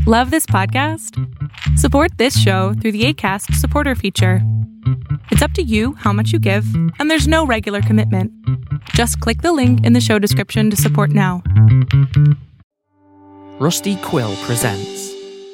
Love this podcast? Support this show through the Acast supporter feature. It's up to you how much you give, and there's no regular commitment. Just click the link in the show description to support now. Rusty Quill presents.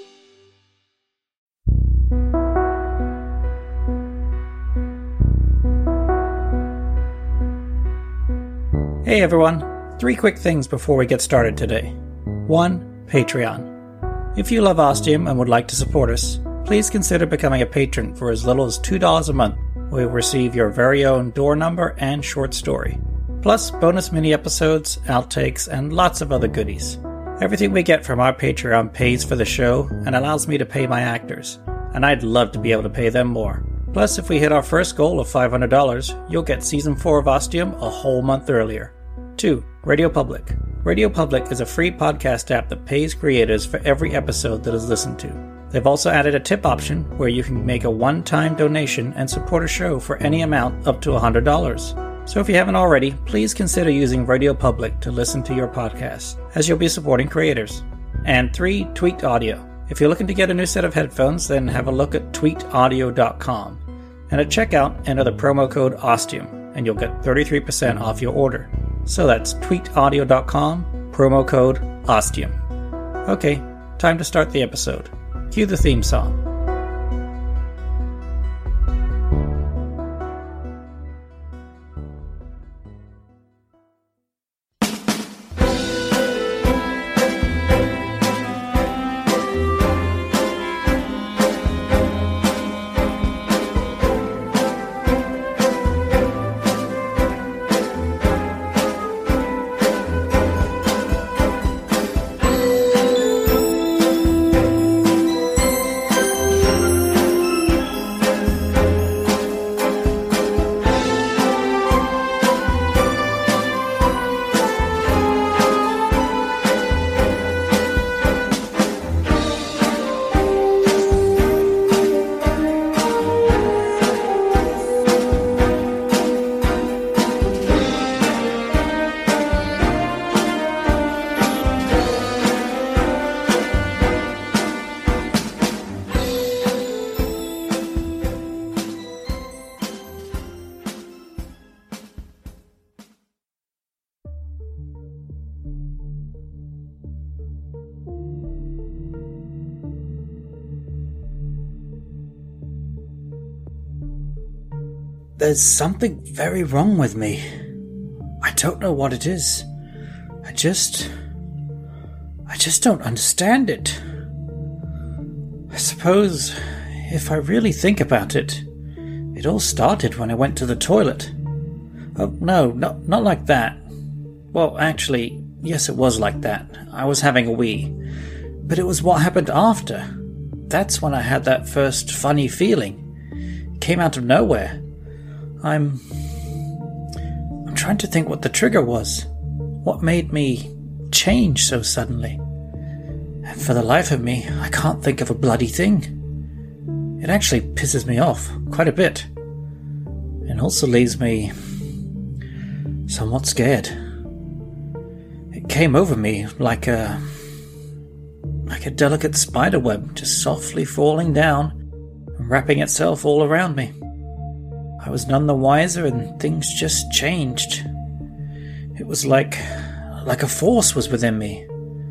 Hey everyone, 3 quick things before we get started today. 1. Patreon. If you love Ostium and would like to support us, please consider becoming a patron for as little as $2 a month, where you'll receive your very own door number and short story. Plus bonus mini-episodes, outtakes, and lots of other goodies. Everything we get from our Patreon pays for the show and allows me to pay my actors, and I'd love to be able to pay them more. Plus, if we hit our first goal of $500, you'll get Season 4 of Ostium a whole month earlier. 2. Radio Public. Radio Public is a free podcast app that pays creators for every episode that is listened to. They've also added a tip option where you can make a one-time donation and support a show for any amount up to $100. So if you haven't already, please consider using Radio Public to listen to your podcast, as you'll be supporting creators. And 3. Tweaked Audio. If you're looking to get a new set of headphones, then have a look at tweakedaudio.com. And at checkout, enter the promo code OSTIUM, and you'll get 33% off your order. So that's tweakedaudio.com, promo code OSTIUM. Okay, time to start the episode. Cue the theme song. There's something very wrong with me. I don't know what it is. I just don't understand it. I suppose, if I really think about it, it all started when I went to the toilet. Oh, no, not like that. Well, actually, yes, it was like that. I was having a wee. But it was what happened after. That's when I had that first funny feeling. It came out of nowhere. I'm trying to think what the trigger was. What made me change so suddenly? And for the life of me, I can't think of a bloody thing. It actually pisses me off quite a bit. And also leaves me somewhat scared. It came over me like a delicate spider web, just softly falling down and wrapping itself all around me. I was none the wiser, and things just changed. It was like a force was within me.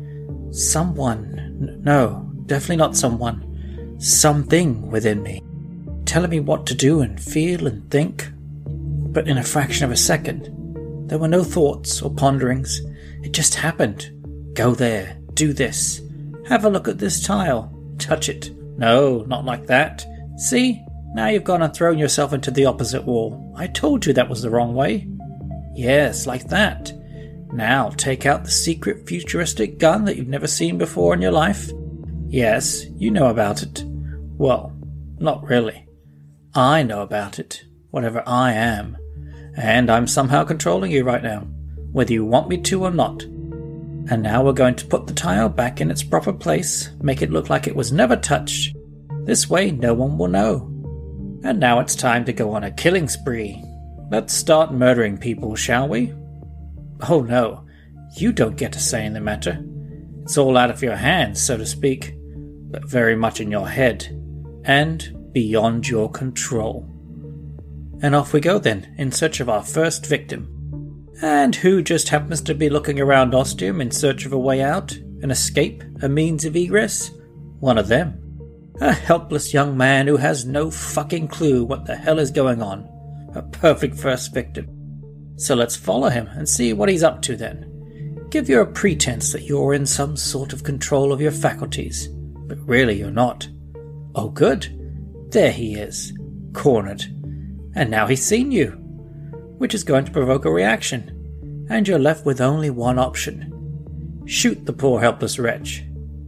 No, definitely not someone. Something within me, telling me what to do and feel and think. But in a fraction of a second, there were no thoughts or ponderings. It just happened. Go there, do this. Have a look at this tile. Touch it. No, not like that. See? Now you've gone and thrown yourself into the opposite wall. I told you that was the wrong way. Yes, like that. Now take out the secret futuristic gun that you've never seen before in your life. Yes, you know about it. Well, not really. I know about it, whatever I am. And I'm somehow controlling you right now, whether you want me to or not. And now we're going to put the tile back in its proper place, make it look like it was never touched. This way no one will know. And now it's time to go on a killing spree. Let's start murdering people, shall we? Oh no, you don't get a say in the matter. It's all out of your hands, so to speak. but very much in your head, and beyond your control. And off we go then, in search of our first victim. And who just happens to be looking around Ostium in search of a way out, an escape, a means of egress? One of them. A helpless young man who has no fucking clue what the hell is going on. A perfect first victim. So let's follow him and see what he's up to then. Give you a pretense that you're in some sort of control of your faculties, but really you're not. Oh good, there he is, cornered. And now he's seen you, which is going to provoke a reaction, and you're left with only one option. Shoot the poor helpless wretch.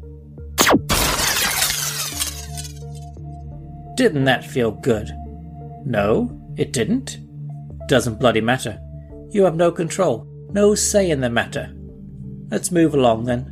Didn't that feel good? No, it didn't. Doesn't bloody matter. You have no control, no say in the matter. Let's move along then.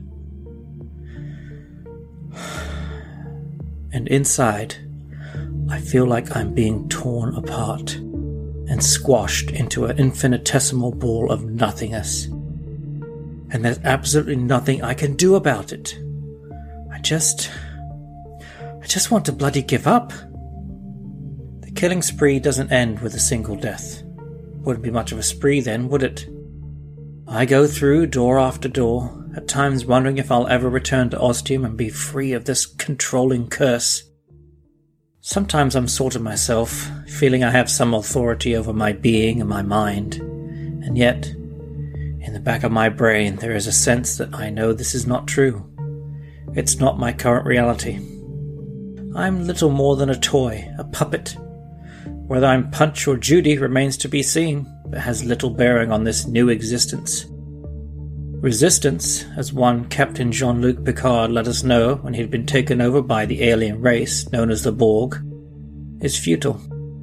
And inside, I feel like I'm being torn apart and squashed into an infinitesimal ball of nothingness. And there's absolutely nothing I can do about it. I just want to bloody give up. The killing spree doesn't end with a single death. Wouldn't be much of a spree then, would it? I go through door after door, at times wondering if I'll ever return to Ostium and be free of this controlling curse. Sometimes I'm sort of myself, feeling I have some authority over my being and my mind, and yet, in the back of my brain there is a sense that I know this is not true. It's not my current reality. I'm little more than a toy, a puppet. Whether I'm Punch or Judy remains to be seen, but has little bearing on this new existence. Resistance, as one Captain Jean-Luc Picard let us know when he'd been taken over by the alien race known as the Borg, is futile.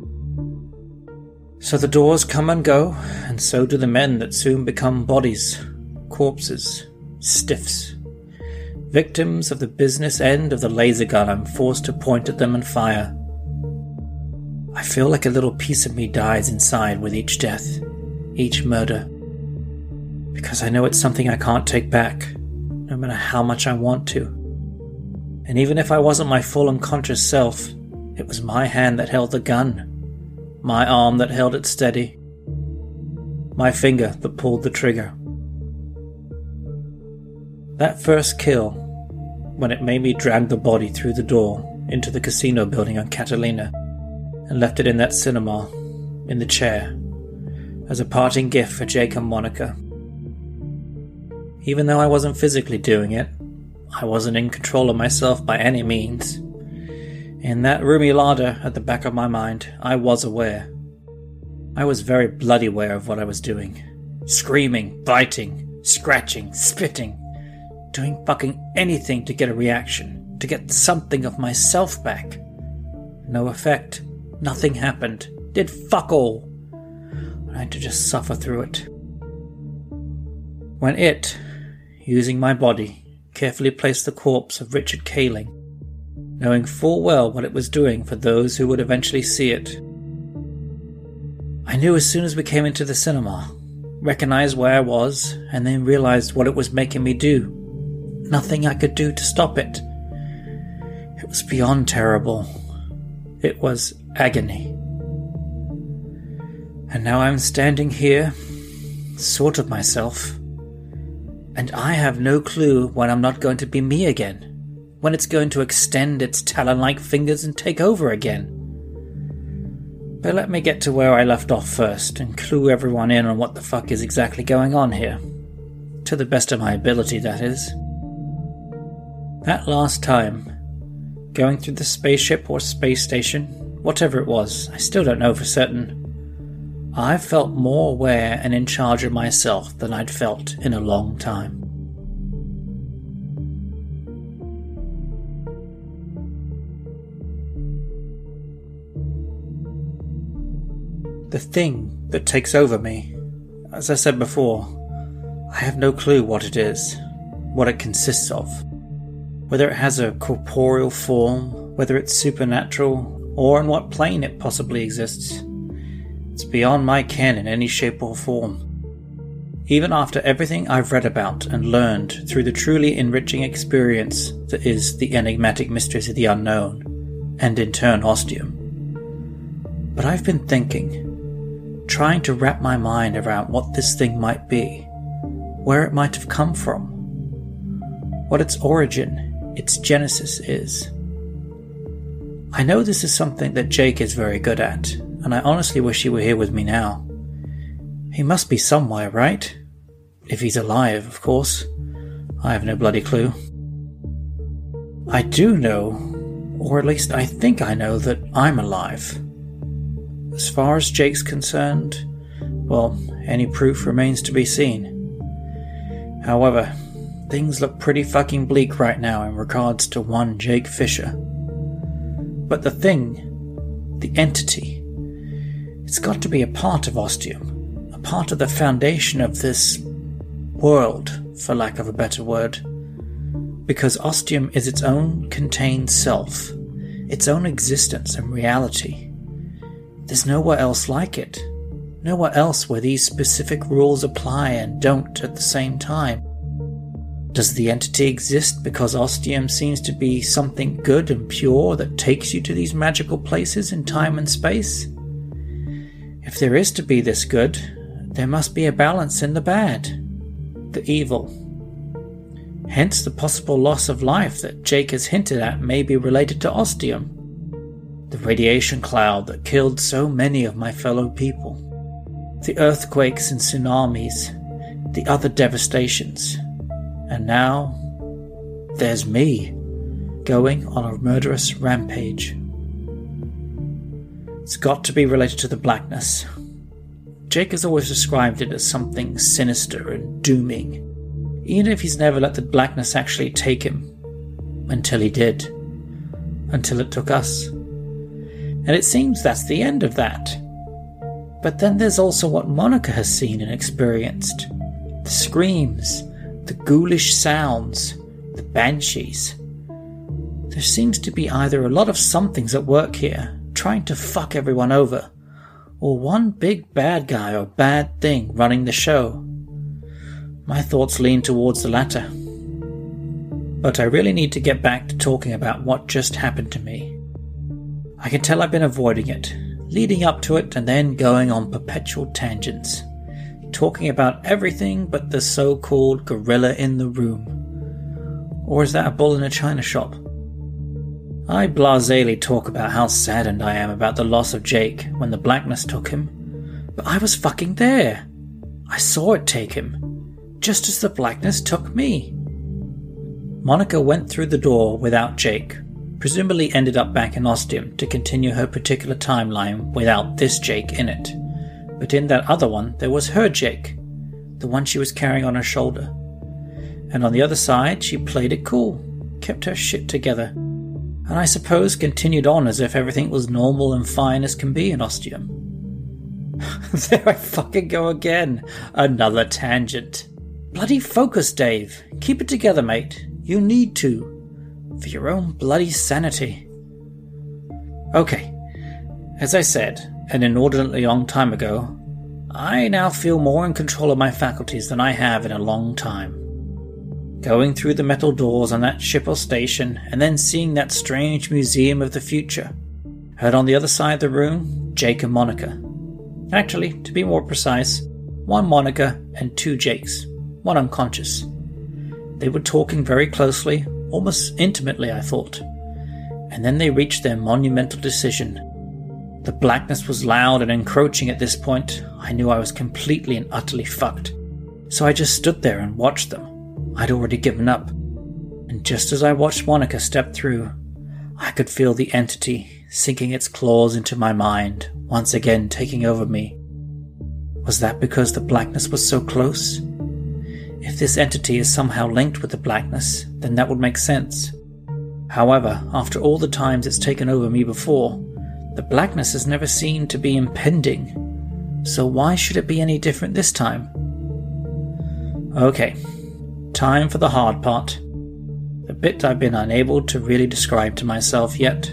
So the doors come and go, and so do the men that soon become bodies, corpses, stiffs, victims of the business end of the laser gun I'm forced to point at them and fire. I feel like a little piece of me dies inside with each death, each murder. Because I know it's something I can't take back, no matter how much I want to. And even if I wasn't my full unconscious self, it was my hand that held the gun, my arm that held it steady, my finger that pulled the trigger. That first kill, when it made me drag the body through the door into the casino building on Catalina, and left it in that cinema, in the chair, as a parting gift for Jake and Monica. Even though I wasn't physically doing it, I wasn't in control of myself by any means. In that roomy larder at the back of my mind, I was aware. I was very bloody aware of what I was doing. Screaming, biting, scratching, spitting, doing fucking anything to get a reaction, to get something of myself back. No effect. Nothing happened. Did fuck all. I had to just suffer through it. When it, using my body, carefully placed the corpse of Richard Kaling, knowing full well what it was doing for those who would eventually see it. I knew as soon as we came into the cinema, recognized where I was, and then realized what it was making me do. Nothing I could do to stop it. It was beyond terrible. It was agony. And now I'm standing here, sort of myself, and I have no clue when I'm not going to be me again, when it's going to extend its talon-like fingers and take over again. But let me get to where I left off first and clue everyone in on what the fuck is exactly going on here. To the best of my ability, that is. That last time, going through the spaceship or space station, whatever it was, I still don't know for certain, I felt more aware and in charge of myself than I'd felt in a long time. The thing that takes over me, as I said before, I have no clue what it is, what it consists of, whether it has a corporeal form, whether it's supernatural, or in what plane it possibly exists. It's beyond my ken in any shape or form. Even after everything I've read about and learned through the truly enriching experience that is the enigmatic mysteries of the unknown, and in turn ostium. But I've been thinking, trying to wrap my mind around what this thing might be, where it might have come from, what its origin, its genesis is. I know this is something that Jake is very good at, and I honestly wish he were here with me now. He must be somewhere, right? If he's alive, of course. I have no bloody clue. I do know, or at least I think I know, that I'm alive. As far as Jake's concerned, well, any proof remains to be seen. However, things look pretty fucking bleak right now in regards to one Jake Fisher. But the thing, the entity, it's got to be a part of ostium. Part of the foundation of this world, for lack of a better word, because ostium is its own contained self, its own existence and reality. There's nowhere else like it, nowhere else where these specific rules apply and don't at the same time. Does the entity exist because ostium seems to be something good and pure that takes you to these magical places in time and space? If there is to be this good, there must be a balance in the bad, the evil. Hence the possible loss of life that Jake has hinted at may be related to ostium, the radiation cloud that killed so many of my fellow people, the earthquakes and tsunamis, the other devastations, and now there's me, going on a murderous rampage. It's got to be related to the blackness. Jake has always described it as something sinister and dooming, even if he's never let the blackness actually take him. Until he did. Until it took us. And it seems that's the end of that. But then there's also what Monica has seen and experienced. The screams, the ghoulish sounds, the banshees. There seems to be either a lot of somethings at work here, trying to fuck everyone over, or one big bad guy or bad thing running the show. My thoughts lean towards the latter. But I really need to get back to talking about what just happened to me. I can tell I've been avoiding it, leading up to it and then going on perpetual tangents, talking about everything but the so-called gorilla in the room. Or is that a bull in a china shop? I blasely talk about how saddened I am about the loss of Jake when the blackness took him, but I was fucking there. I saw it take him, just as the blackness took me. Monica went through the door without Jake, presumably ended up back in ostium to continue her particular timeline without this Jake in it. But in that other one, there was her Jake, the one she was carrying on her shoulder. And on the other side, she played it cool, kept her shit together, and I suppose continued on as if everything was normal and fine as can be in ostium. There I fucking go again. Another tangent. Bloody focus, Dave. Keep it together, mate. You need to. For your own bloody sanity. Okay. As I said, an inordinately long time ago, I now feel more in control of my faculties than I have in a long time. Going through the metal doors on that ship or station, and then seeing that strange museum of the future. Heard on the other side of the room, Jake and Monica. Actually, to be more precise, one Monica and two Jakes, one unconscious. They were talking very closely, almost intimately, I thought. And then they reached their monumental decision. The blackness was loud and encroaching at this point. I knew I was completely and utterly fucked. So I just stood there and watched them. I'd already given up, and just as I watched Monica step through, I could feel the entity sinking its claws into my mind, once again taking over me. Was that because the blackness was so close? If this entity is somehow linked with the blackness, then that would make sense. However, after all the times it's taken over me before, the blackness has never seemed to be impending. So why should it be any different this time? Okay. Time for the hard part. The bit I've been unable to really describe to myself yet.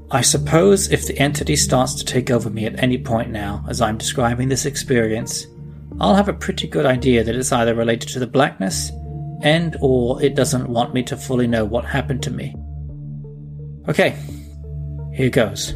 I suppose if the entity starts to take over me at any point now, as I'm describing this experience, I'll have a pretty good idea that it's either related to the blackness, and or it doesn't want me to fully know what happened to me. Okay, here goes.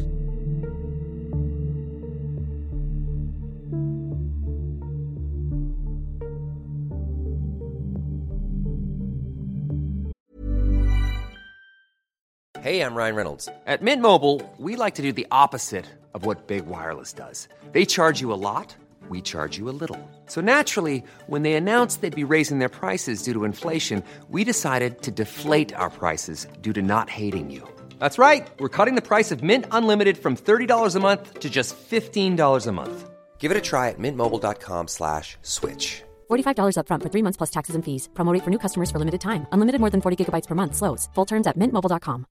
Hey, I'm Ryan Reynolds. At Mint Mobile, we like to do the opposite of what Big Wireless does. They charge you a lot, we charge you a little. So naturally, when they announced they'd be raising their prices due to inflation, we decided to deflate our prices due to not hating you. That's right. We're cutting the price of Mint Unlimited from $30 a month to just $15 a month. Give it a try at mintmobile.com/switch. $45 up front for 3 months plus taxes and fees. Promo rate for new customers for limited time. Unlimited more than 40 gigabytes per month. Slows full terms at mintmobile.com.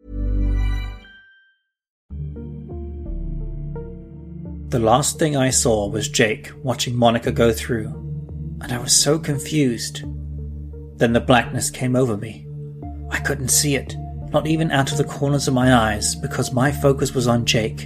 The last thing I saw was Jake watching Monica go through, and I was so confused. Then the blackness came over me. I couldn't see it, not even out of the corners of my eyes, because my focus was on Jake.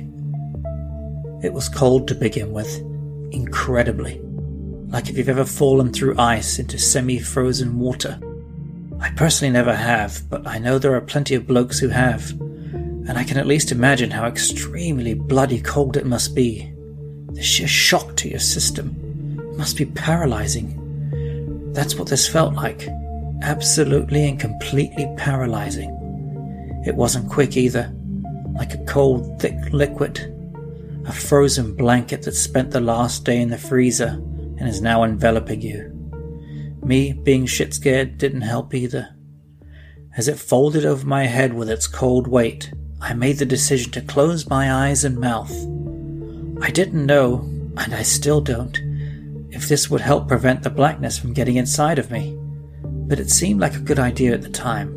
It was cold to begin with, incredibly, like if you've ever fallen through ice into semi-frozen water. I personally never have, but I know there are plenty of blokes who have, and I can at least imagine how extremely bloody cold it must be. The sheer shock to your system must be paralyzing. That's what this felt like. Absolutely and completely paralyzing. It wasn't quick either. Like a cold, thick liquid. A frozen blanket that spent the last day in the freezer and is now enveloping you. Me being shit scared didn't help either. As it folded over my head with its cold weight, I made the decision to close my eyes and mouth. I didn't know, and I still don't, if this would help prevent the blackness from getting inside of me, but it seemed like a good idea at the time.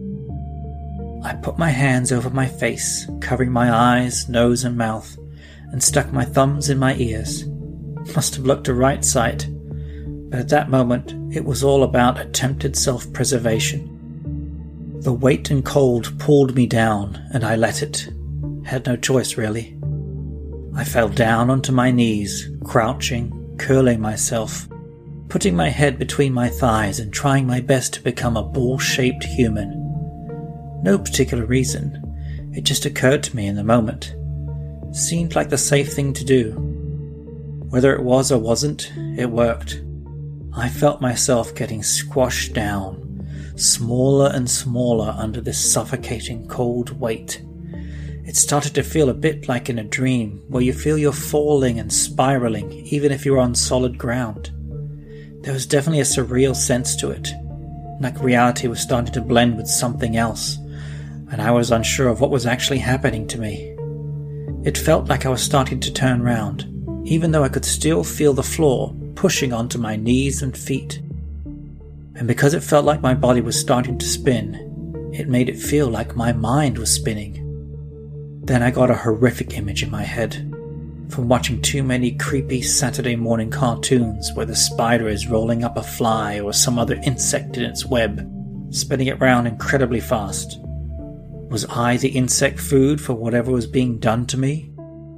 I put my hands over my face, covering my eyes, nose and mouth, and stuck my thumbs in my ears. Must have looked a right sight, but at that moment it was all about attempted self-preservation. The weight and cold pulled me down, and I let it. Had no choice, really. I fell down onto my knees, crouching, curling myself, putting my head between my thighs and trying my best to become a ball-shaped human. No particular reason. It just occurred to me in the moment. Seemed like the safe thing to do. Whether it was or wasn't, it worked. I felt myself getting squashed down, smaller and smaller under this suffocating cold weight. It started to feel a bit like in a dream, where you feel you're falling and spiraling, even if you're on solid ground. There was definitely a surreal sense to it, like reality was starting to blend with something else, and I was unsure of what was actually happening to me. It felt like I was starting to turn round, even though I could still feel the floor pushing onto my knees and feet. And because it felt like my body was starting to spin, it made it feel like my mind was spinning. Then I got a horrific image in my head, from watching too many creepy Saturday morning cartoons where the spider is rolling up a fly or some other insect in its web, spinning it round incredibly fast. Was I the insect food for whatever was being done to me?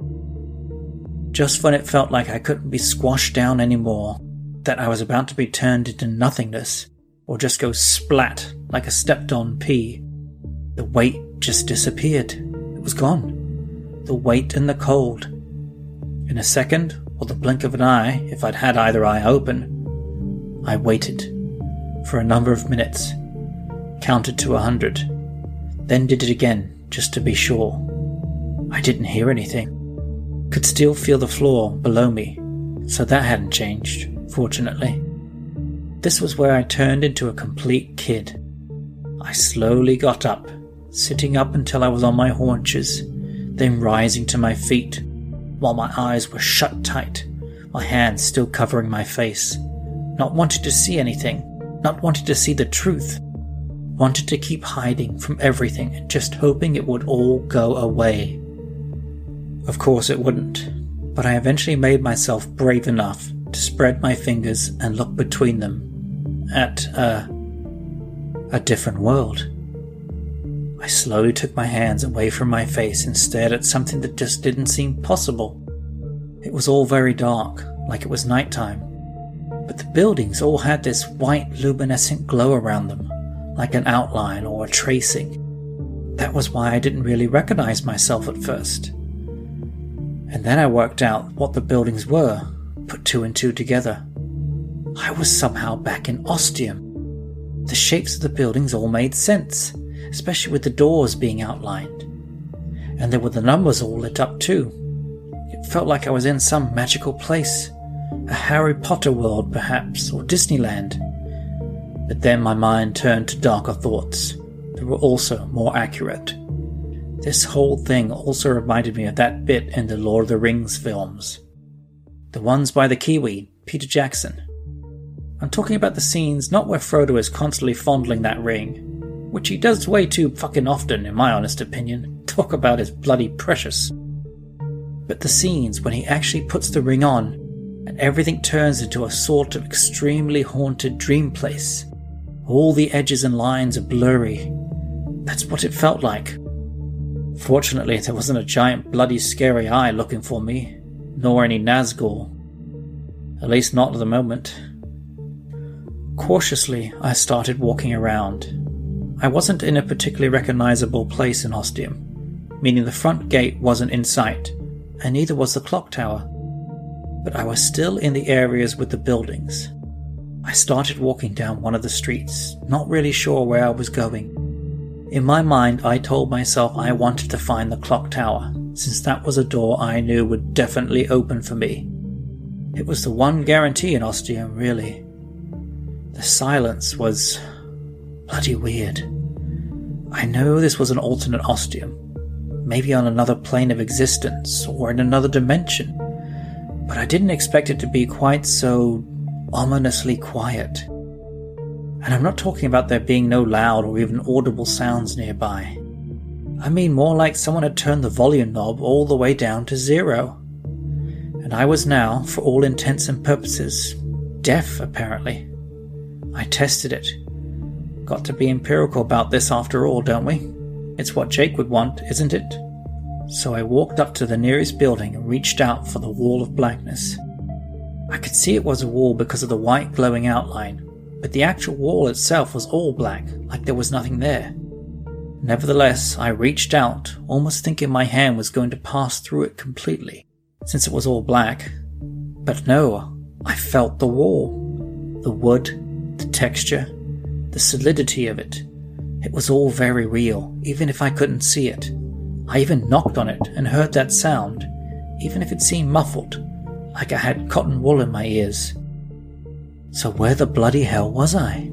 Just when it felt like I couldn't be squashed down anymore, that I was about to be turned into nothingness, or just go splat like a stepped-on pea, the weight just disappeared. It was gone. The weight and the cold. In a second, or the blink of an eye, if I'd had either eye open, I waited for a number of minutes, counted to 100, then did it again, just to be sure. I didn't hear anything. Could still feel the floor below me, so that hadn't changed, fortunately. This was where I turned into a complete kid. I slowly got up, sitting up until I was on my haunches, then rising to my feet, while my eyes were shut tight, my hands still covering my face, not wanting to see anything, not wanting to see the truth, wanted to keep hiding from everything and just hoping it would all go away. Of course it wouldn't, but I eventually made myself brave enough to spread my fingers and look between them at a different world. I slowly took my hands away from my face and stared at something that just didn't seem possible. It was all very dark, like it was nighttime, but the buildings all had this white luminescent glow around them, like an outline or a tracing. That was why I didn't really recognize myself at first. And then I worked out what the buildings were, put two and two together. I was somehow back in Ostium. The shapes of the buildings all made sense, especially with the doors being outlined. And there were the numbers all lit up too. It felt like I was in some magical place, a Harry Potter world perhaps, or Disneyland. But then my mind turned to darker thoughts that were also more accurate. This whole thing also reminded me of that bit in the Lord of the Rings films. The ones by the Kiwi, Peter Jackson. I'm talking about the scenes not where Frodo is constantly fondling that ring, which he does way too fucking often in my honest opinion. Talk about his bloody precious. But the scenes when he actually puts the ring on and everything turns into a sort of extremely haunted dream place. All the edges and lines are blurry. That's what it felt like. Fortunately, there wasn't a giant bloody scary eye looking for me, nor any Nazgul. At least not at the moment. Cautiously, I started walking around. I wasn't in a particularly recognizable place in Ostium, meaning the front gate wasn't in sight, and neither was the clock tower. But I was still in the areas with the buildings. I started walking down one of the streets, not really sure where I was going. In my mind, I told myself I wanted to find the clock tower, since that was a door I knew would definitely open for me. It was the one guarantee in Ostium, really. The silence was bloody weird. I know this was an alternate Ostium, maybe on another plane of existence or in another dimension, but I didn't expect it to be quite so ominously quiet. And I'm not talking about there being no loud or even audible sounds nearby. I mean more like someone had turned the volume knob all the way down to 0. And I was now, for all intents and purposes, deaf apparently. I tested it. Got to be empirical about this after all, don't we? It's what Jake would want, isn't it? So I walked up to the nearest building and reached out for the wall of blackness. I could see it was a wall because of the white glowing outline, but the actual wall itself was all black, like there was nothing there. Nevertheless, I reached out, almost thinking my hand was going to pass through it completely, since it was all black. But no, I felt the wall. The wood, the texture, the solidity of it. It was all very real, even if I couldn't see it. I even knocked on it and heard that sound, even if it seemed muffled, like I had cotton wool in my ears. So where the bloody hell was I?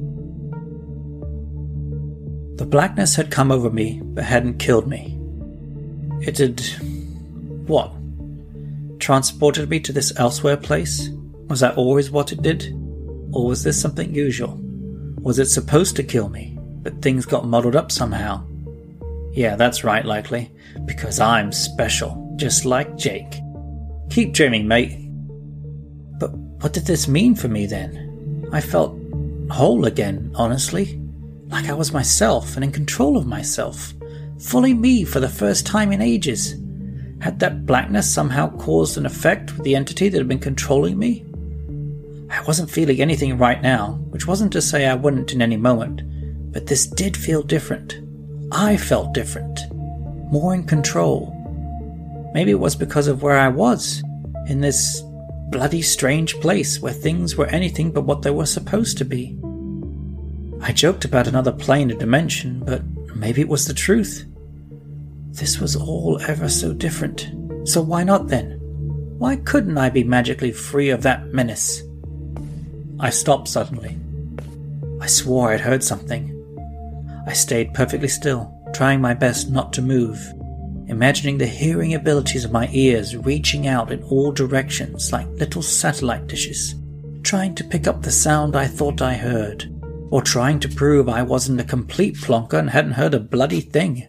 The blackness had come over me, but hadn't killed me. It had... what? Transported me to this elsewhere place? Was that always what it did? Or was this something usual? Was it supposed to kill me, but things got muddled up somehow? Yeah, that's right, likely, because I'm special, just like Jake. Keep dreaming, mate. But what did this mean for me then? I felt whole again, honestly. Like I was myself and in control of myself. Fully me for the first time in ages. Had that blackness somehow caused an effect with the entity that had been controlling me? I wasn't feeling anything right now, which wasn't to say I wouldn't in any moment, but this did feel different. I felt different. More in control. Maybe it was because of where I was, in this bloody strange place where things were anything but what they were supposed to be. I joked about another plane or dimension, but maybe it was the truth. This was all ever so different. So why not then? Why couldn't I be magically free of that menace? I stopped suddenly. I swore I'd heard something. I stayed perfectly still, trying my best not to move, imagining the hearing abilities of my ears reaching out in all directions like little satellite dishes, trying to pick up the sound I thought I heard, or trying to prove I wasn't a complete plonker and hadn't heard a bloody thing.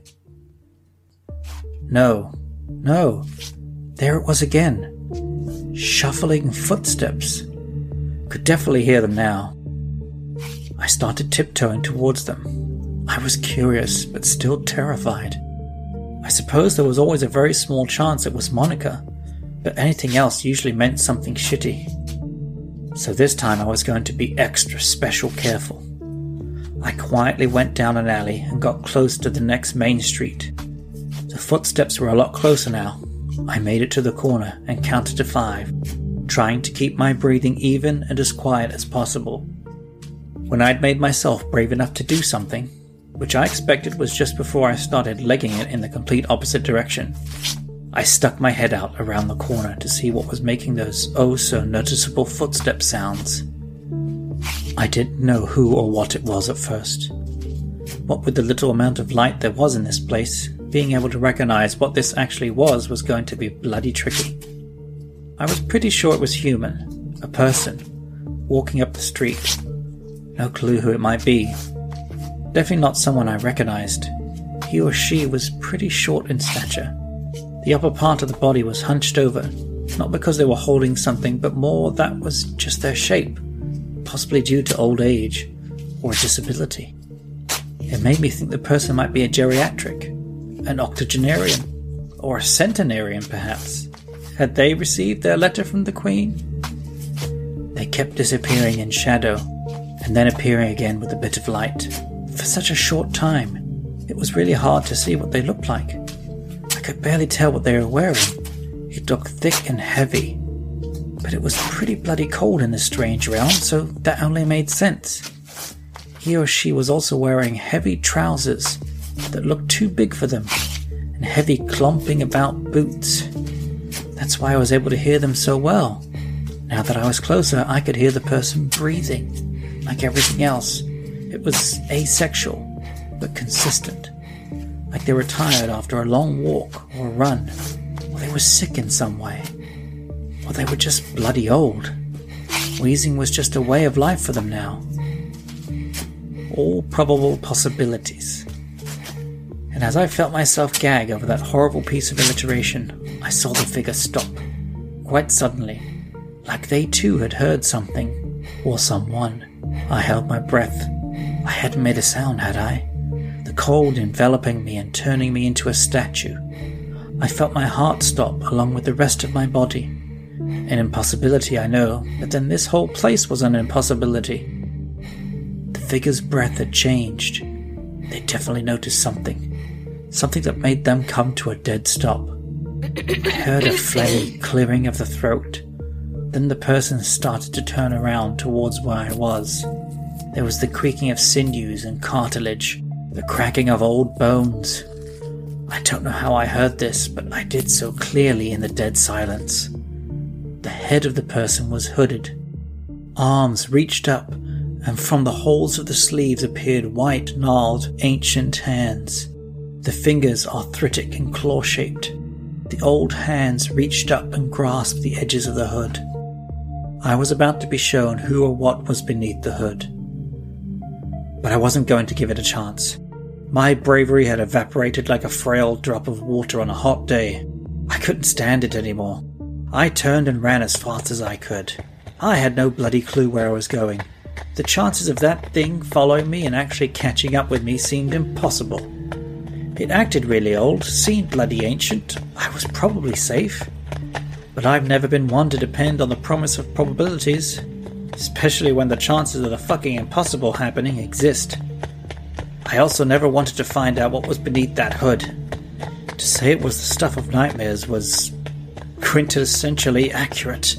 No, there it was again. Shuffling footsteps. Could definitely hear them now. I started tiptoeing towards them. I was curious, but still terrified. I suppose there was always a very small chance it was Monica, but anything else usually meant something shitty. So this time I was going to be extra special careful. I quietly went down an alley and got close to the next main street. The footsteps were a lot closer now. I made it to the corner and counted to 5, trying to keep my breathing even and as quiet as possible. When I'd made myself brave enough to do something, which I expected was just before I started legging it in the complete opposite direction, I stuck my head out around the corner to see what was making those oh-so-noticeable footstep sounds. I didn't know who or what it was at first. What with the little amount of light there was in this place, being able to recognize what this actually was going to be bloody tricky. I was pretty sure it was human, a person, walking up the street. No clue who it might be. Definitely not someone I recognized. He or she was pretty short in stature. The upper part of the body was hunched over, not because they were holding something, but more that was just their shape, possibly due to old age or a disability. It made me think the person might be a geriatric, an octogenarian, or a centenarian perhaps. Had they received their letter from the Queen? They kept disappearing in shadow, and then appearing again with a bit of light. For such a short time, it was really hard to see what they looked like. I could barely tell what they were wearing. It looked thick and heavy, but it was pretty bloody cold in this strange realm, so that only made sense. He or she was also wearing heavy trousers that looked too big for them, and heavy clomping about boots. That's why I was able to hear them so well. Now that I was closer, I could hear the person breathing. Like everything else, it was asexual, but consistent. Like they were tired after a long walk or a run, or they were sick in some way, or they were just bloody old. Wheezing was just a way of life for them now. All probable possibilities. And as I felt myself gag over that horrible piece of alliteration, I saw the figure stop, quite suddenly, like they too had heard something, or someone. I held my breath. I hadn't made a sound, had I? The cold enveloping me and turning me into a statue. I felt my heart stop along with the rest of my body. An impossibility, I know, but then this whole place was an impossibility. The figure's breath had changed. They definitely noticed something. Something that made them come to a dead stop. I heard a phlegmy clearing of the throat. Then the person started to turn around towards where I was. There was the creaking of sinews and cartilage, the cracking of old bones. I don't know how I heard this, but I did so clearly in the dead silence. The head of the person was hooded. Arms reached up, and from the holes of the sleeves appeared white, gnarled, ancient hands. The fingers arthritic and claw-shaped. The old hands reached up and grasped the edges of the hood. I was about to be shown who or what was beneath the hood. But I wasn't going to give it a chance. My bravery had evaporated like a frail drop of water on a hot day. I couldn't stand it anymore. I turned and ran as fast as I could. I had no bloody clue where I was going. The chances of that thing following me and actually catching up with me seemed impossible. It acted really old, seemed bloody ancient. I was probably safe. But I've never been one to depend on the promise of probabilities, especially when the chances of the fucking impossible happening exist. I also never wanted to find out what was beneath that hood. To say it was the stuff of nightmares was quintessentially accurate.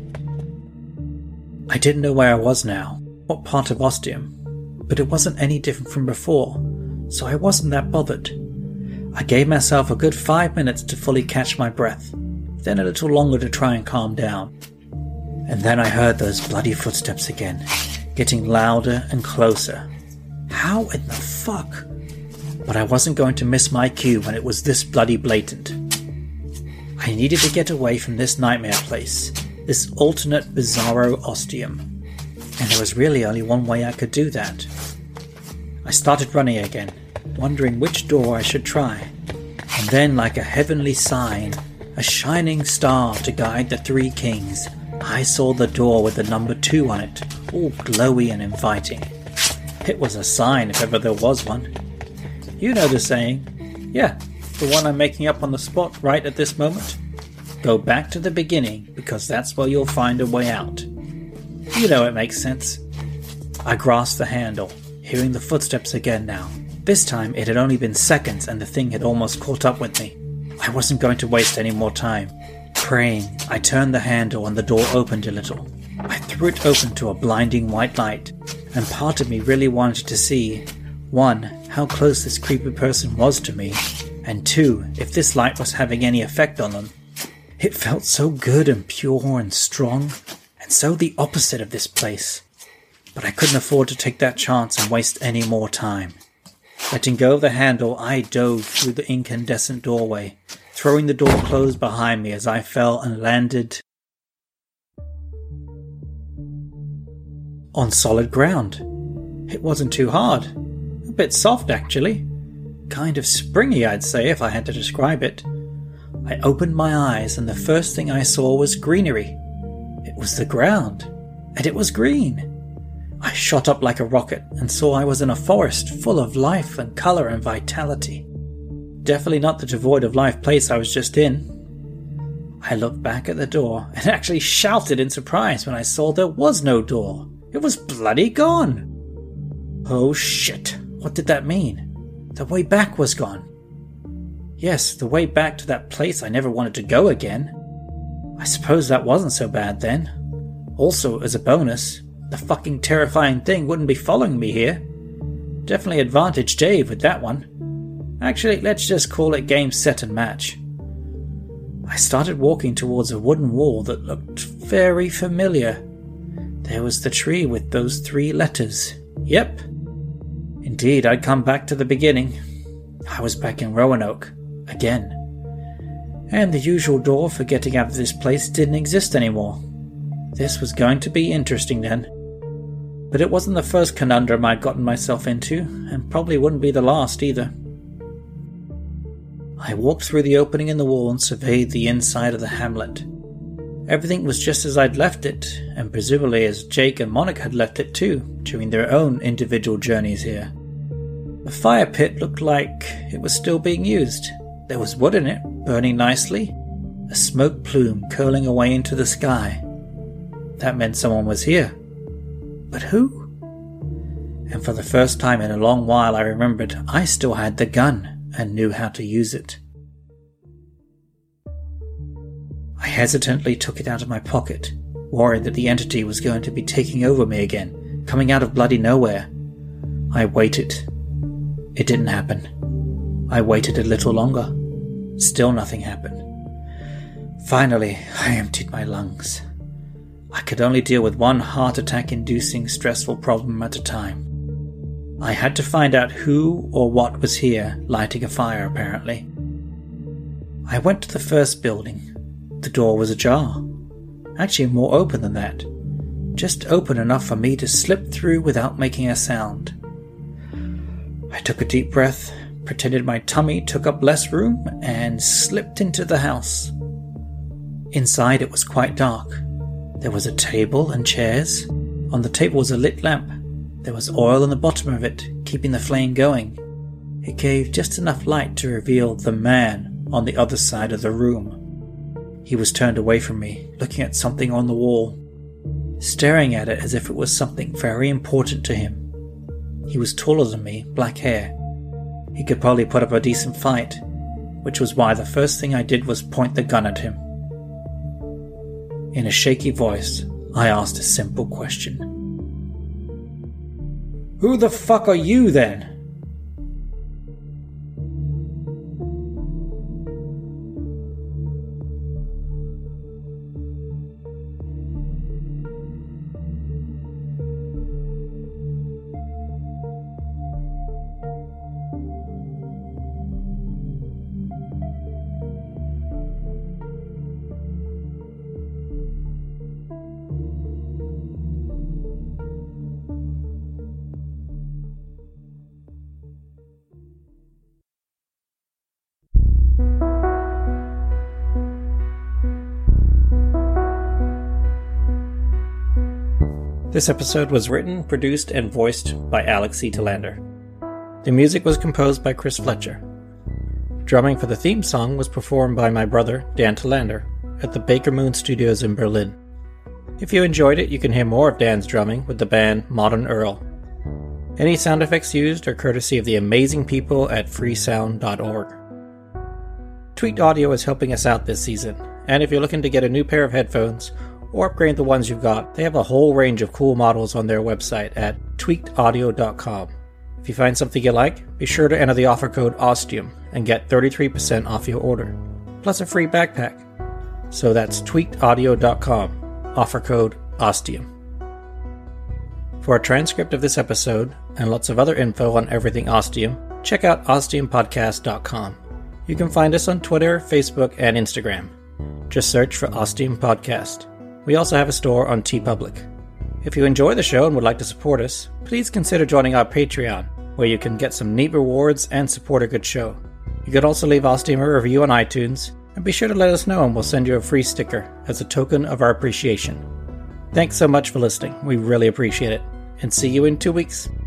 I didn't know where I was now, what part of Ostium, but it wasn't any different from before, so I wasn't that bothered. I gave myself a good 5 minutes to fully catch my breath, then a little longer to try and calm down. And then I heard those bloody footsteps again, getting louder and closer. How in the fuck? But I wasn't going to miss my cue when it was this bloody blatant. I needed to get away from this nightmare place, this alternate bizarro Ostium. And there was really only one way I could do that. I started running again, wondering which door I should try. And then, like a heavenly sign, a shining star to guide the three kings, I saw the door with the number 2 on it, all glowy and inviting. It was a sign if ever there was one. You know the saying. Yeah, the one I'm making up on the spot right at this moment. Go back to the beginning, because that's where you'll find a way out. You know it makes sense. I grasped the handle, hearing the footsteps again now. This time it had only been seconds and the thing had almost caught up with me. I wasn't going to waste any more time. Praying, I turned the handle and the door opened a little. I threw it open to a blinding white light, and part of me really wanted to see, 1, how close this creepy person was to me, and 2, if this light was having any effect on them. It felt so good and pure and strong, and so the opposite of this place. But I couldn't afford to take that chance and waste any more time. Letting go of the handle, I dove through the incandescent doorway, throwing the door closed behind me as I fell and landed on solid ground. It wasn't too hard. A bit soft, actually. Kind of springy, I'd say, if I had to describe it. I opened my eyes, and the first thing I saw was greenery. It was the ground, and it was green. I shot up like a rocket and saw I was in a forest full of life and colour and vitality. Definitely not the devoid of life place I was just in. I looked back at the door and actually shouted in surprise when I saw there was no door. It was bloody gone. Oh shit, what did that mean? The way back was gone. Yes, the way back to that place I never wanted to go again. I suppose that wasn't so bad then. Also, as a bonus, the fucking terrifying thing wouldn't be following me here. Definitely advantage Dave with that one. Actually, let's just call it game, set and match. I started walking towards a wooden wall that looked very familiar. There was the tree with those 3 letters. Yep. Indeed, I'd come back to the beginning. I was back in Roanoke. Again. And the usual door for getting out of this place didn't exist anymore. This was going to be interesting then. But it wasn't the first conundrum I'd gotten myself into, and probably wouldn't be the last either. I walked through the opening in the wall and surveyed the inside of the hamlet. Everything was just as I'd left it, and presumably as Jake and Monica had left it too, during their own individual journeys here. The fire pit looked like it was still being used. There was wood in it, burning nicely, a smoke plume curling away into the sky. That meant someone was here. But who? And for the first time in a long while I remembered I still had the gun and knew how to use it. I hesitantly took it out of my pocket, worried that the entity was going to be taking over me again, coming out of bloody nowhere. I waited. It didn't happen. I waited a little longer. Still nothing happened. Finally, I emptied my lungs. I could only deal with one heart attack-inducing stressful problem at a time. I had to find out who or what was here, lighting a fire apparently. I went to the first building. The door was ajar. Actually more open than that. Just open enough for me to slip through without making a sound. I took a deep breath, pretended my tummy took up less room, and slipped into the house. Inside it was quite dark. There was a table and chairs. On the table was a lit lamp. There was oil on the bottom of it, keeping the flame going. It gave just enough light to reveal the man on the other side of the room. He was turned away from me, looking at something on the wall, staring at it as if it was something very important to him. He was taller than me, black hair. He could probably put up a decent fight, which was why the first thing I did was point the gun at him. In a shaky voice, I asked a simple question. "Who the fuck are you then?" This episode was written, produced, and voiced by Alex C. Talander. The music was composed by Chris Fletcher. Drumming for the theme song was performed by my brother, Dan Talander, at the Baker Moon Studios in Berlin. If you enjoyed it, you can hear more of Dan's drumming with the band Modern Earl. Any sound effects used are courtesy of the amazing people at freesound.org. Tweaked Audio is helping us out this season, and if you're looking to get a new pair of headphones or upgrade the ones you've got, they have a whole range of cool models on their website at tweakedaudio.com. If you find something you like, be sure to enter the offer code OSTIUM and get 33% off your order, plus a free backpack. So that's tweakedaudio.com, offer code OSTIUM. For a transcript of this episode and lots of other info on everything Ostium, check out ostiumpodcast.com. You can find us on Twitter, Facebook, and Instagram. Just search for Ostium Podcast. We also have a store on TeePublic. If you enjoy the show and would like to support us, please consider joining our Patreon, where you can get some neat rewards and support a good show. You could also leave Ostium a review on iTunes, and be sure to let us know and we'll send you a free sticker as a token of our appreciation. Thanks so much for listening. We really appreciate it. And see you in 2 weeks.